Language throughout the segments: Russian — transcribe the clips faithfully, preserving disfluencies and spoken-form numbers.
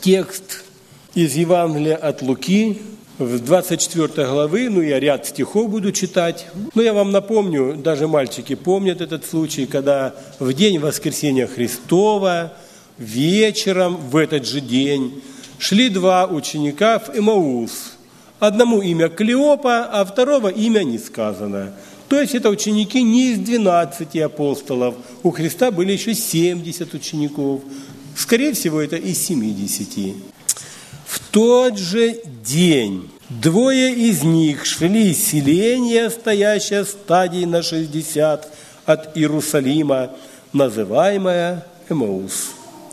текст из Евангелия от Луки, в двадцать четвёртой главы, ну, я ряд стихов буду читать. Но я вам напомню, даже мальчики помнят этот случай, когда в день воскресения Христова, вечером в этот же день, шли два ученика в Эмаус. Одному имя Клеопа, а второго имя не сказано. То есть это ученики не из двенадцати апостолов. У Христа были еще семьдесят учеников. Скорее всего, это из семидесяти. В тот же день двое из них шли из селения, стоящее в стадии на шестьдесят от Иерусалима, называемое Эмаус,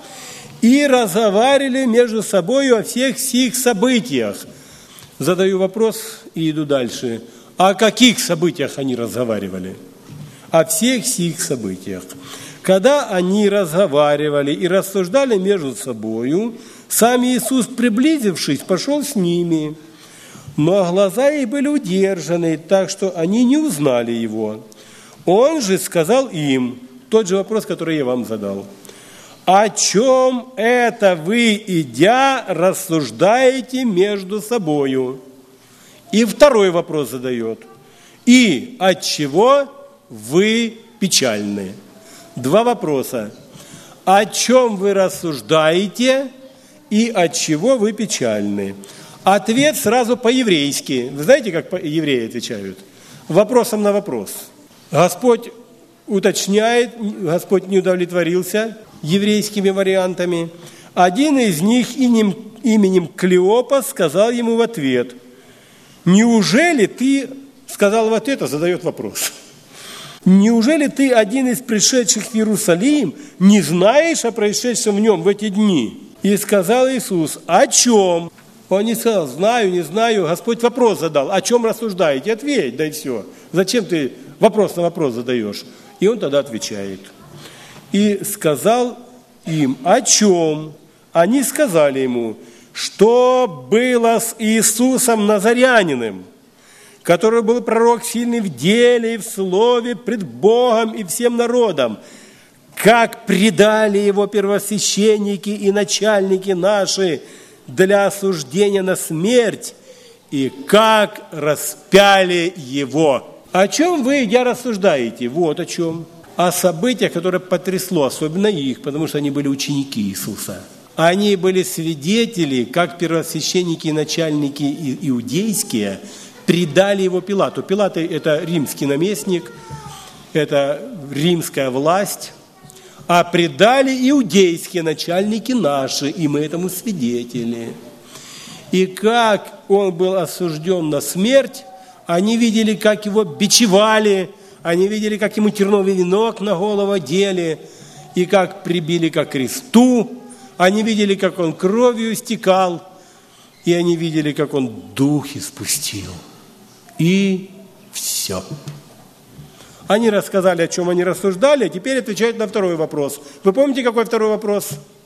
и разговаривали между собой о всех сих событиях. Задаю вопрос и иду дальше. О каких событиях они разговаривали? О всех сих событиях. Когда они разговаривали и рассуждали между собою, сам Иисус, приблизившись, пошел с ними, но глаза их были удержаны, так что они не узнали Его. Он же сказал им тот же вопрос, который я вам задал. «О чем это вы, идя, рассуждаете между собою?» И второй вопрос задает. «И от чего вы печальны?» Два вопроса. О чем вы рассуждаете и от чего вы печальны? Ответ сразу по-еврейски. Вы знаете, как евреи отвечают? Вопросом на вопрос. Господь уточняет, Господь не удовлетворился еврейскими вариантами. Один из них именем, именем Клеопа сказал ему в ответ: «Неужели ты...» Сказал в ответ, а задает вопрос. «Неужели ты, один из пришедших в Иерусалим, не знаешь о происшедшем в нем в эти дни?» И сказал Иисус: «О чем?» Он не сказал: «Знаю, не знаю». Господь вопрос задал: «О чем рассуждаете?» Ответь, да и все. Зачем ты вопрос на вопрос задаешь? И он тогда отвечает. И сказал им: «О чем?» Они сказали ему: «Что было с Иисусом Назаряниным, который был пророк сильный в деле и в слове пред Богом и всем народом, как предали его первосвященники и начальники наши для осуждения на смерть, и как распяли его». О чем вы, я рассуждаете? Вот о чем. О событиях, которое потрясло, особенно их, потому что они были ученики Иисуса. Они были свидетели, как первосвященники и начальники иудейские предали его Пилату. Пилат – это римский наместник, это римская власть, а предали иудейские начальники наши, и мы этому свидетели. И как он был осужден на смерть, они видели, как его бичевали, они видели, как ему терновый венок на голову одели, и как прибили ко кресту, они видели, как он кровью истекал, и они видели, как он дух испустил. И все. Они рассказали, о чем они рассуждали, а теперь отвечают на второй вопрос. Вы помните, какой второй вопрос?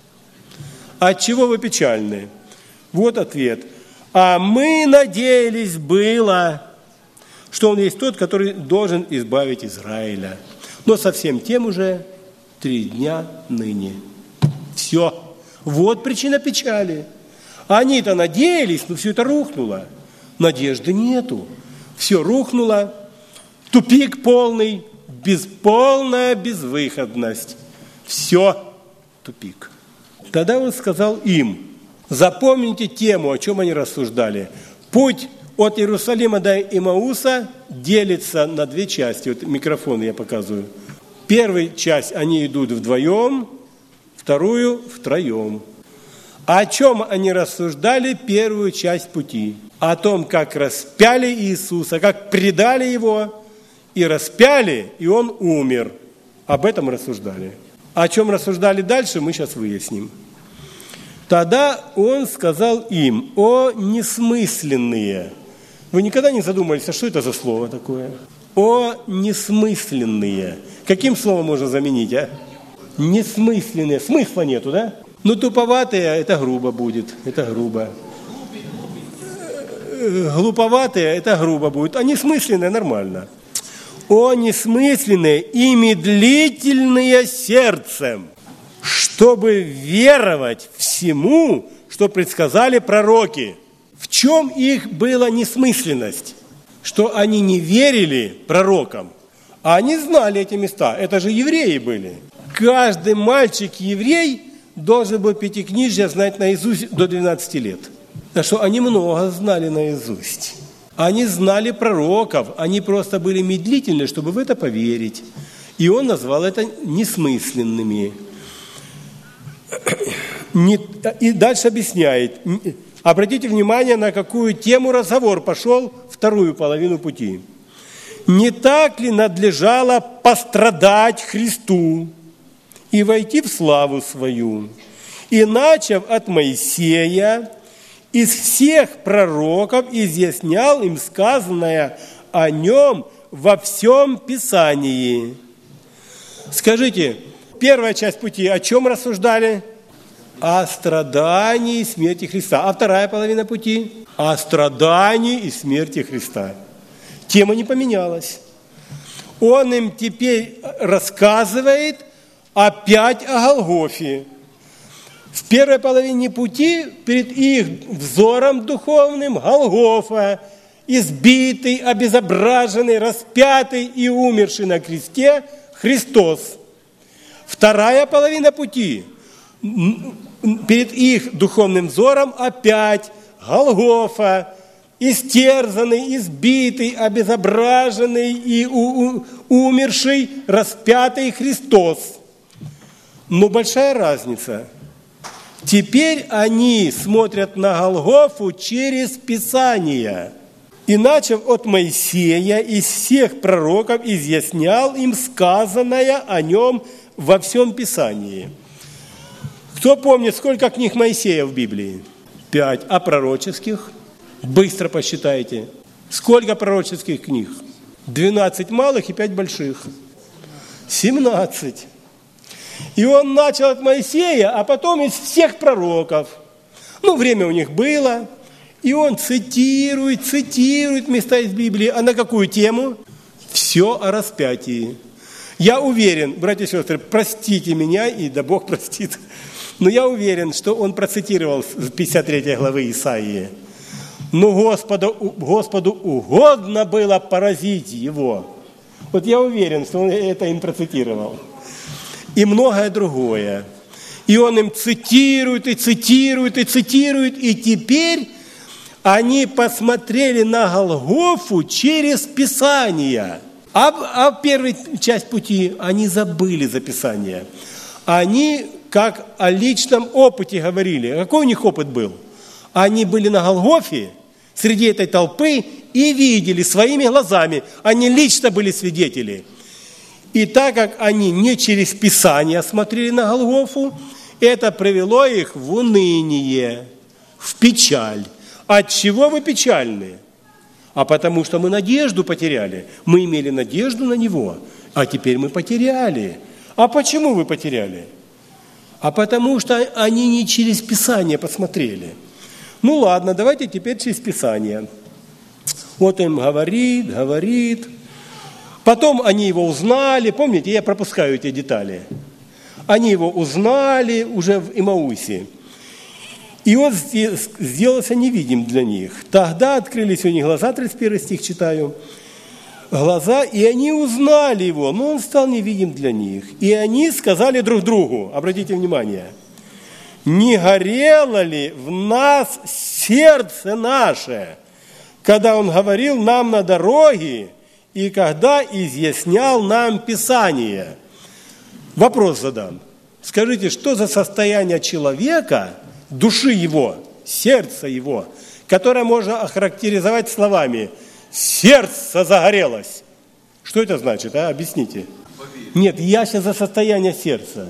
От чего вы печальны? Вот ответ. А мы надеялись было, что он есть тот, который должен избавить Израиля. Но совсем тем уже три дня ныне. Все. Вот причина печали. Они-то надеялись, но все это рухнуло. Надежды нету. Все рухнуло. Тупик полный, бесполная безвыходность. Все тупик. Тогда он сказал им: запомните тему, о чем они рассуждали. Путь от Иерусалима до Эмауса делится на две части. Вот микрофон я показываю. Первую часть они идут вдвоем, вторую втроем. О чем они рассуждали первую часть пути? О том, как распяли Иисуса, как предали Его, и распяли, и Он умер. Об этом рассуждали. О чем рассуждали дальше, мы сейчас выясним. Тогда Он сказал им: «О несмысленные». Вы никогда не задумывались, а что это за слово такое? «О несмысленные». Каким словом можно заменить, а? Несмысленные. Смысла нету, да? Ну, туповатые, это грубо будет. Это грубо. Глуповатые, это грубо будет. А несмысленные нормально. «О несмысленные и медлительные сердцем, чтобы веровать всему, что предсказали пророки. В чем их была несмысленность? Что они не верили пророкам, а они знали эти места. Это же евреи были. Каждый мальчик-еврей должен был Пятикнижие знать наизусть до двенадцати лет. Так что они много знали наизусть. Они знали пророков, они просто были медлительны, чтобы в это поверить. И он назвал это несмысленными. И дальше объясняет. Обратите внимание, на какую тему разговор пошел вторую половину пути. Не так ли надлежало пострадать Христу и войти в славу свою? И, начав от Моисея, из всех пророков изъяснял им сказанное о нем во всем Писании. Скажите, первая часть пути о чем рассуждали? О страдании и смерти Христа. А вторая половина пути? О страдании и смерти Христа. Тема не поменялась. Он им теперь рассказывает опять о Голгофе. В первой половине пути перед их взором духовным Голгофа, избитый, обезображенный, распятый и умерший на кресте Христос. Вторая половина пути перед их духовным взором опять Голгофа, истерзанный, избитый, обезображенный и у- у- умерший, распятый Христос. Но большая разница. Теперь они смотрят на Голгофу через Писание. И, начав от Моисея, из всех пророков изъяснял им сказанное о нем во всем Писании. Кто помнит, сколько книг Моисея в Библии? Пять. А пророческих? Быстро посчитайте. Сколько пророческих книг? Двенадцать малых и пять больших. Семнадцать. И он начал от Моисея, а потом из всех пророков. Ну, время у них было. И он цитирует, цитирует места из Библии. А на какую тему? Все о распятии. Я уверен, братья и сестры, простите меня, и да Бог простит, но я уверен, что он процитировал с пятьдесят третьей главы Исаии. Но Господу, Господу угодно было поразить его. Вот я уверен, что он это им процитировал. И многое другое. И он им цитирует, и цитирует, и цитирует, и теперь они посмотрели на Голгофу через Писание. А, а первую часть пути они забыли за Писание. Они как о личном опыте говорили. Какой у них опыт был? Они были на Голгофе среди этой толпы и видели своими глазами. Они лично были свидетели. И так как они не через Писание смотрели на Голгофу, это привело их в уныние, в печаль. От чего вы печальны? А потому что мы надежду потеряли. Мы имели надежду на Него, а теперь мы потеряли. А почему вы потеряли? А потому что они не через Писание посмотрели. Ну ладно, давайте теперь через Писание. Вот им говорит, говорит. Потом они его узнали. Помните, я пропускаю эти детали. Они его узнали уже в Имаусе. И он сделался невидим для них. Тогда открылись у них глаза, тридцать первый стих читаю, глаза, и они узнали его, но он стал невидим для них. И они сказали друг другу, обратите внимание, не горело ли в нас сердце наше, когда он говорил нам на дороге и когда изъяснял нам Писание? Вопрос задам. Скажите, что за состояние человека, души его, сердца его, которое можно охарактеризовать словами «сердце загорелось». Что это значит, а? Объясните. Нет, я сейчас за состояние сердца.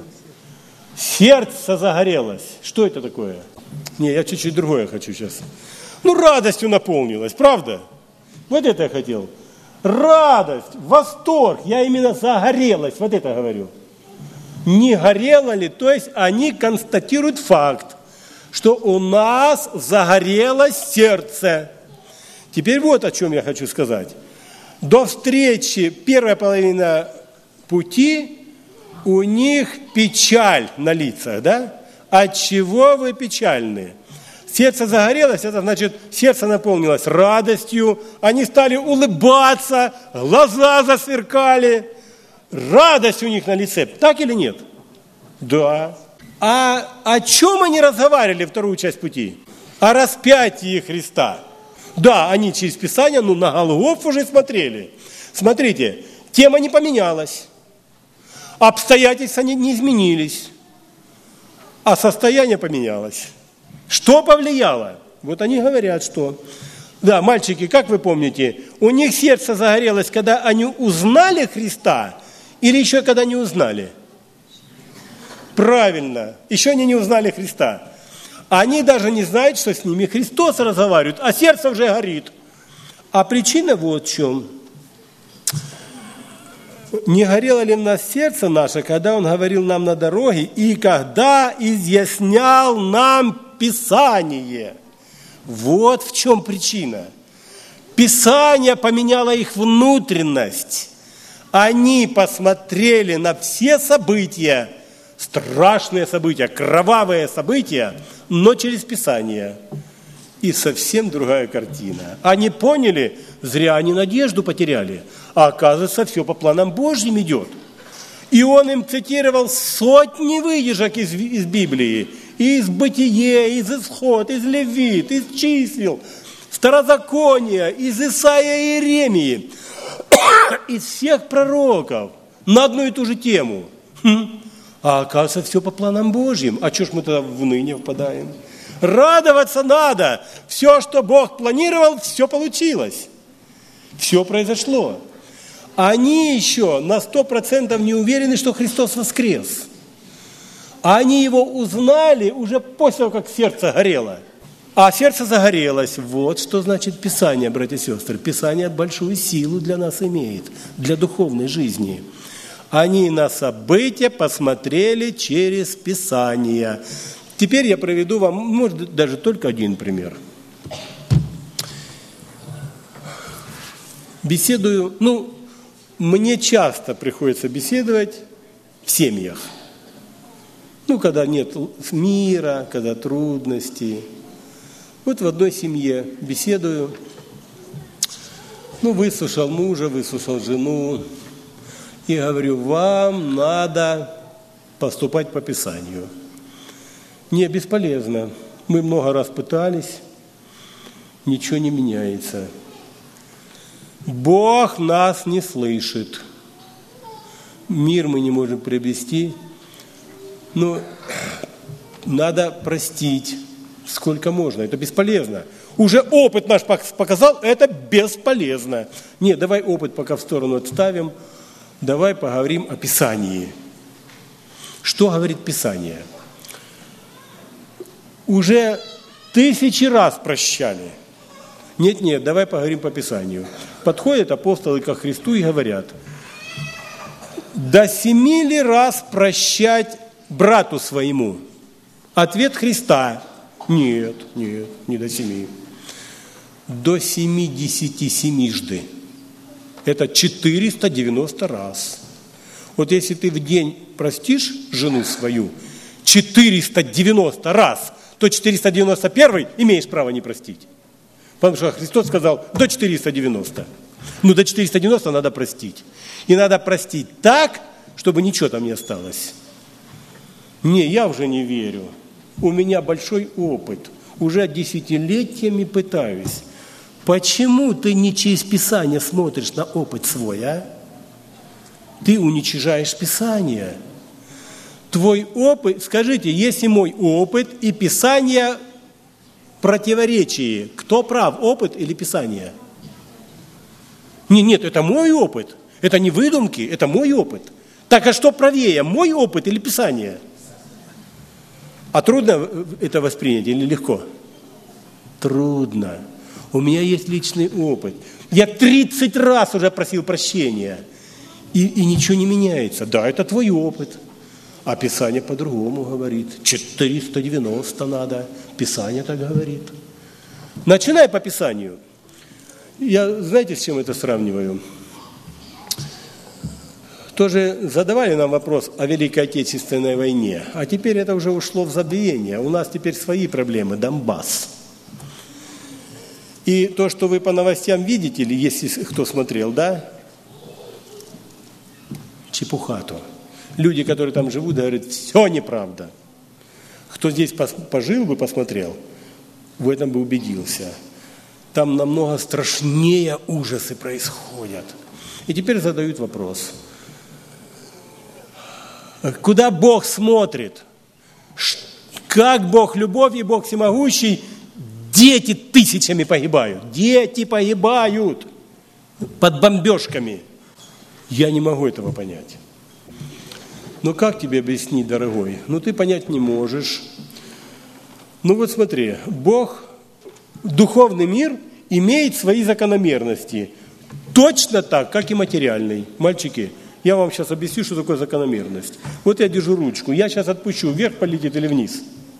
Сердце загорелось. Что это такое? Не, я чуть-чуть другое хочу сейчас. Ну, радостью наполнилось, правда? Вот это я хотел. Радость, восторг. Я именно загорелось, вот это говорю. Не горело ли? То есть они констатируют факт, что у нас загорелось сердце. Теперь вот о чем я хочу сказать. До встречи, первая половина пути, у них печаль на лицах, да? От чего вы печальны? Сердце загорелось, это значит, сердце наполнилось радостью, они стали улыбаться, глаза засверкали, радость у них на лице. Так или нет? Да. А о чем они разговаривали вторую часть пути? О распятии Христа. Да, они через Писание, ну, на Голгофу уже смотрели. Смотрите, тема не поменялась, обстоятельства не, не изменились, а состояние поменялось. Что повлияло? Вот они говорят, что... Да, мальчики, как вы помните, у них сердце загорелось, когда они узнали Христа, или еще когда не узнали? Правильно, еще они не узнали Христа. Они даже не знают, что с ними Христос разговаривает, а сердце уже горит. А причина вот в чем. Не горело ли в нас сердце наше, когда Он говорил нам на дороге, и когда изъяснял нам Писание? Вот в чем причина. Писание поменяло их внутренность. Они посмотрели на все события, страшные события, кровавые события, но через Писание. И совсем другая картина. Они поняли, зря они надежду потеряли. А оказывается, все по планам Божьим идет. И он им цитировал сотни выдержек из, из Библии. Из Бытие, из Исход, из Левит, из Чисел, Старозакония, из Исаия и Иеремии. Из всех пророков на одну и ту же тему. Хм. А оказывается, все по планам Божьим. А что ж мы тогда в уныние впадаем? Радоваться надо. Все, что Бог планировал, все получилось. Все произошло. Они еще на сто процентов не уверены, что Христос воскрес. Они его узнали уже после того, как сердце горело. А сердце загорелось. Вот что значит Писание, братья и сестры. Писание большую силу для нас имеет, для духовной жизни. Они на события посмотрели через Писание. Теперь я проведу вам, может, даже только один пример. Беседую, ну, мне часто приходится беседовать в семьях. Ну, когда нет мира, когда трудности. Вот в одной семье беседую. Ну, выслушал мужа, выслушал жену. И говорю, вам надо поступать по Писанию. Не, бесполезно. Мы много раз пытались, ничего не меняется. Бог нас не слышит. Мир мы не можем приобрести. Но надо простить, сколько можно. Это бесполезно. Уже опыт наш показал, это бесполезно. Нет, давай опыт пока в сторону отставим. Давай поговорим о Писании. Что говорит Писание? Уже тысячи раз прощали. Нет-нет, давай поговорим по Писанию. Подходят апостолы ко Христу и говорят, до семи ли раз прощать брату своему? Ответ Христа, нет, нет, не до семи. До семидесяти семижды. Это четыреста девяносто раз. Вот если ты в день простишь жену свою четыреста девяносто раз, то четыреста девяносто один имеешь право не простить. Потому что Христос сказал до четыреста девяносто. Ну, до четыреста девяносто надо простить. И надо простить так, чтобы ничего там не осталось. Не, я уже не верю. У меня большой опыт. Уже десятилетиями пытаюсь. Почему ты не через Писание смотришь на опыт свой, а? Ты уничижаешь Писание. Твой опыт, скажите, если мой опыт и Писание противоречие, кто прав, опыт или Писание? Нет, нет, это мой опыт. Это не выдумки, это мой опыт. Так а что правее, мой опыт или Писание? А трудно это воспринять или легко? Трудно. У меня есть личный опыт. Я тридцать раз уже просил прощения. И, и ничего не меняется. Да, это твой опыт. А Писание по-другому говорит. четыреста девяносто надо. Писание так говорит. Начинай по Писанию. Я, знаете, с чем это сравниваю? Тоже задавали нам вопрос о Великой Отечественной войне, а теперь это уже ушло в забвение. У нас теперь свои проблемы, Донбасс. И то, что вы по новостям видите, или если кто смотрел, да? Чепуха то. Люди, которые там живут, говорят, все неправда. Кто здесь пожил бы, посмотрел, в этом бы убедился. Там намного страшнее ужасы происходят. И теперь задают вопрос. Куда Бог смотрит? Как Бог любовь и Бог всемогущий, дети тысячами погибают. Дети погибают под бомбежками. Я не могу этого понять. Ну как тебе объяснить, дорогой? Ну ты понять не можешь. Ну вот смотри, Бог, духовный мир имеет свои закономерности. Точно так, как и материальный. Мальчики, я вам сейчас объясню, что такое закономерность. Вот я держу ручку, я сейчас отпущу, вверх полетит или вниз.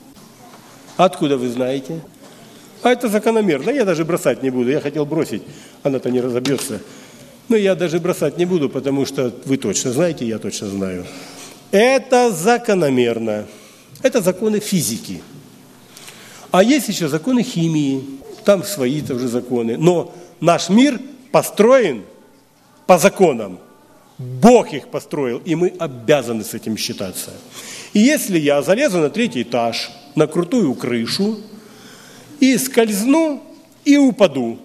Откуда вы знаете? А это закономерно. Я даже бросать не буду. Я хотел бросить, она-то не разобьется. Но я даже бросать не буду, потому что вы точно знаете, я точно знаю. Это закономерно. Это законы физики. А есть еще законы химии. Там свои тоже законы. Но наш мир построен по законам. Бог их построил, и мы обязаны с этим считаться. И если я залезу на третий этаж, на крутую крышу, и скользну, и упаду,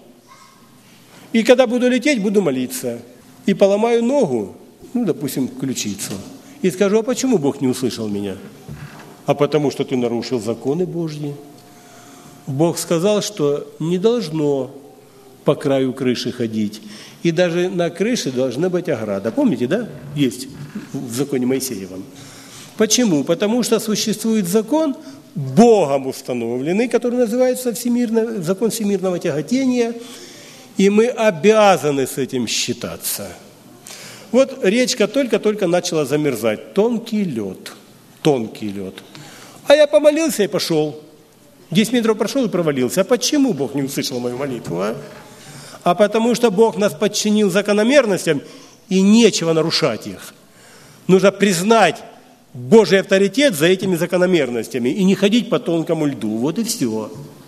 и когда буду лететь, буду молиться, и поломаю ногу, ну, допустим, ключицу, и скажу, а почему Бог не услышал меня? А потому что ты нарушил законы Божьи. Бог сказал, что не должно по краю крыши ходить. И даже на крыше должна быть ограда. Помните, да? Есть в законе Моисеевом. Почему? Потому что существует закон, Богом установленный, который называется всемирно, закон всемирного тяготения, и мы обязаны с этим считаться. Вот речка только-только начала замерзать. Тонкий лед. Тонкий лед. А я помолился и пошел. десять метров прошел и провалился. А почему Бог не услышал мою молитву, а? А потому что Бог нас подчинил закономерностям, и нечего нарушать их. Нужно признать Божий авторитет за этими закономерностями и не ходить по тонкому льду. Вот и все.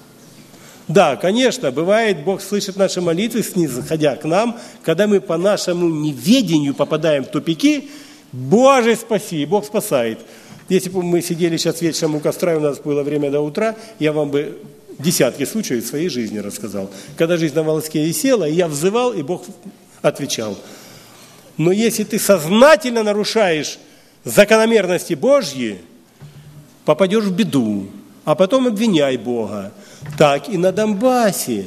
Да, конечно, бывает, Бог слышит наши молитвы, снисходя к нам, когда мы по нашему неведению попадаем в тупики. Боже, спаси, Бог спасает. Если бы мы сидели сейчас вечером у костра, и у нас было время до утра, я вам бы десятки случаев в своей жизни рассказал. Когда жизнь на волоске висела, я взывал, и Бог отвечал. Но если ты сознательно нарушаешь закономерности Божьи, попадешь в беду, а потом обвиняй Бога. Так и на Донбассе.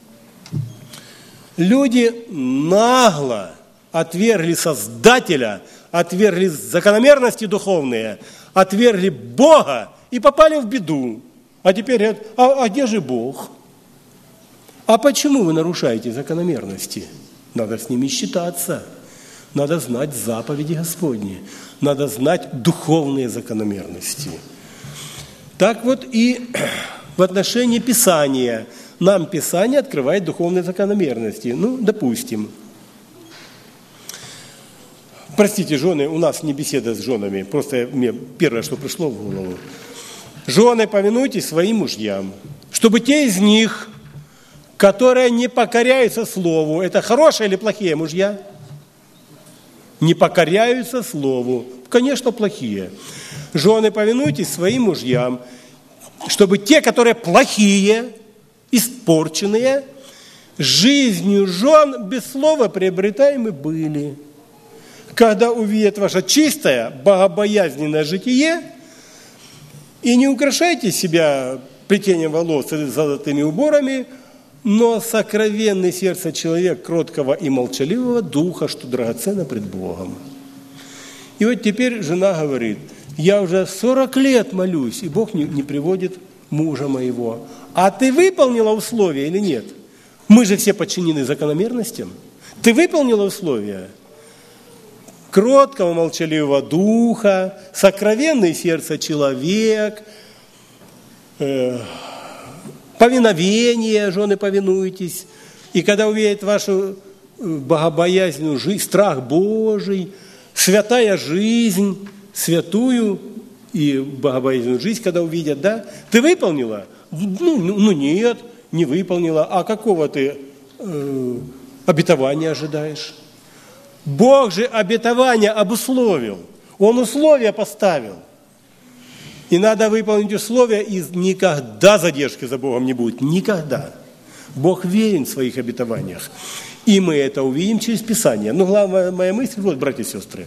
Люди нагло отвергли Создателя, отвергли закономерности духовные, отвергли Бога и попали в беду. А теперь говорят, а, а где же Бог? А почему вы нарушаете закономерности? Надо с ними считаться. Надо знать заповеди Господни. Надо знать духовные закономерности. Так вот и в отношении Писания. Нам Писание открывает духовные закономерности. Ну, допустим. Простите, жены, у нас не беседа с женами. Просто мне первое, что пришло в голову. Жены, повинуйтесь своим мужьям, чтобы те из них, которые не покоряются слову, это хорошие или плохие мужья? Не покоряются слову. Конечно, плохие. Жены, повинуйтесь своим мужьям, чтобы те, которые плохие, испорченные, жизнью жен без слова приобретаемы были. Когда увидят ваше чистое, богобоязненное житие, и не украшайте себя плетением волос или золотыми уборами, но сокровенный сердце человек кроткого и молчаливого духа, что драгоценно пред Богом. И вот теперь жена говорит, я уже сорок лет молюсь, и Бог не, не приводит мужа моего. А ты выполнила условия или нет? Мы же все подчинены закономерностям. Ты выполнила условия? Кроткого, молчаливого духа, сокровенное сердце человек, э, повиновение, жены, повинуйтесь. И когда увидят вашу богобоязненную жизнь, страх Божий, святая жизнь, святую и богобоязненную жизнь, когда увидят, да? Ты выполнила? Ну, ну нет, не выполнила. А какого ты э, обетования ожидаешь? Бог же обетование обусловил. Он условия поставил. И надо выполнить условия, и никогда задержки за Богом не будет. Никогда. Бог верен в своих обетованиях. И мы это увидим через Писание. Но главная моя мысль, вот, братья и сестры,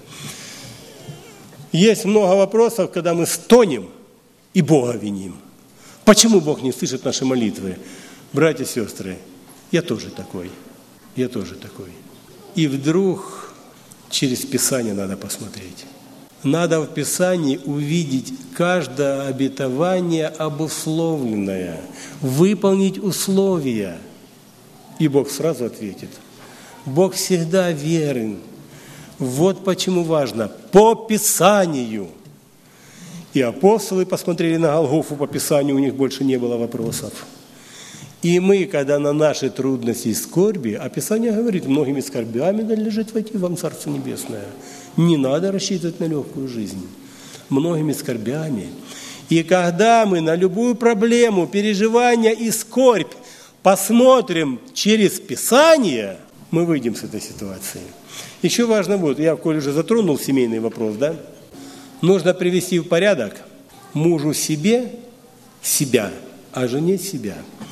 есть много вопросов, когда мы стонем и Бога виним. Почему Бог не слышит наши молитвы? Братья и сестры, я тоже такой. Я тоже такой. И вдруг через Писание надо посмотреть. Надо в Писании увидеть каждое обетование обусловленное, выполнить условия. И Бог сразу ответит. Бог всегда верен. Вот почему важно. По Писанию. И апостолы посмотрели на Голгофу по Писанию, у них больше не было вопросов. И мы, когда на наши трудности и скорби, а Писание говорит, многими скорбями надлежит войти вам Царство Небесное. Не надо рассчитывать на легкую жизнь. Многими скорбями. И когда мы на любую проблему, переживания и скорбь посмотрим через Писание, мы выйдем с этой ситуации. Еще важно будет, я, коль уже затронул семейный вопрос, да, нужно привести в порядок мужу себе себя, а жене себя.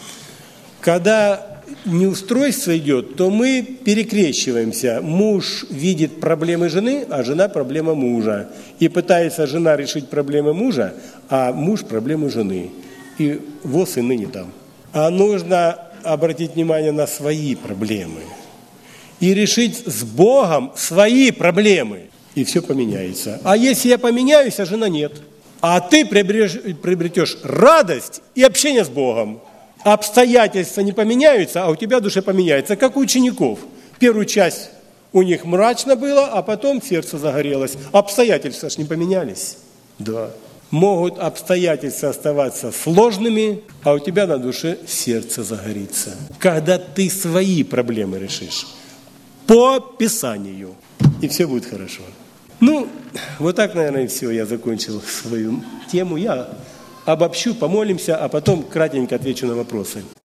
Когда неустройство идет, то мы перекрещиваемся. Муж видит проблемы жены, а жена проблема мужа. И пытается жена решить проблемы мужа, а муж проблемы жены. И воз и ныне там. А нужно обратить внимание на свои проблемы. И решить с Богом свои проблемы. И все поменяется. А если я поменяюсь, а жена нет? А ты приобретешь радость и общение с Богом. Обстоятельства не поменяются, а у тебя в душе поменяется, как у учеников. Первую часть у них мрачно было, а потом сердце загорелось. Обстоятельства ж не поменялись. Да. Могут обстоятельства оставаться сложными, а у тебя на душе сердце загорится. Когда ты свои проблемы решишь. По Писанию. И все будет хорошо. Ну, вот так, наверное, и все. Я закончил свою тему. Я обобщу, помолимся, а потом кратенько отвечу на вопросы.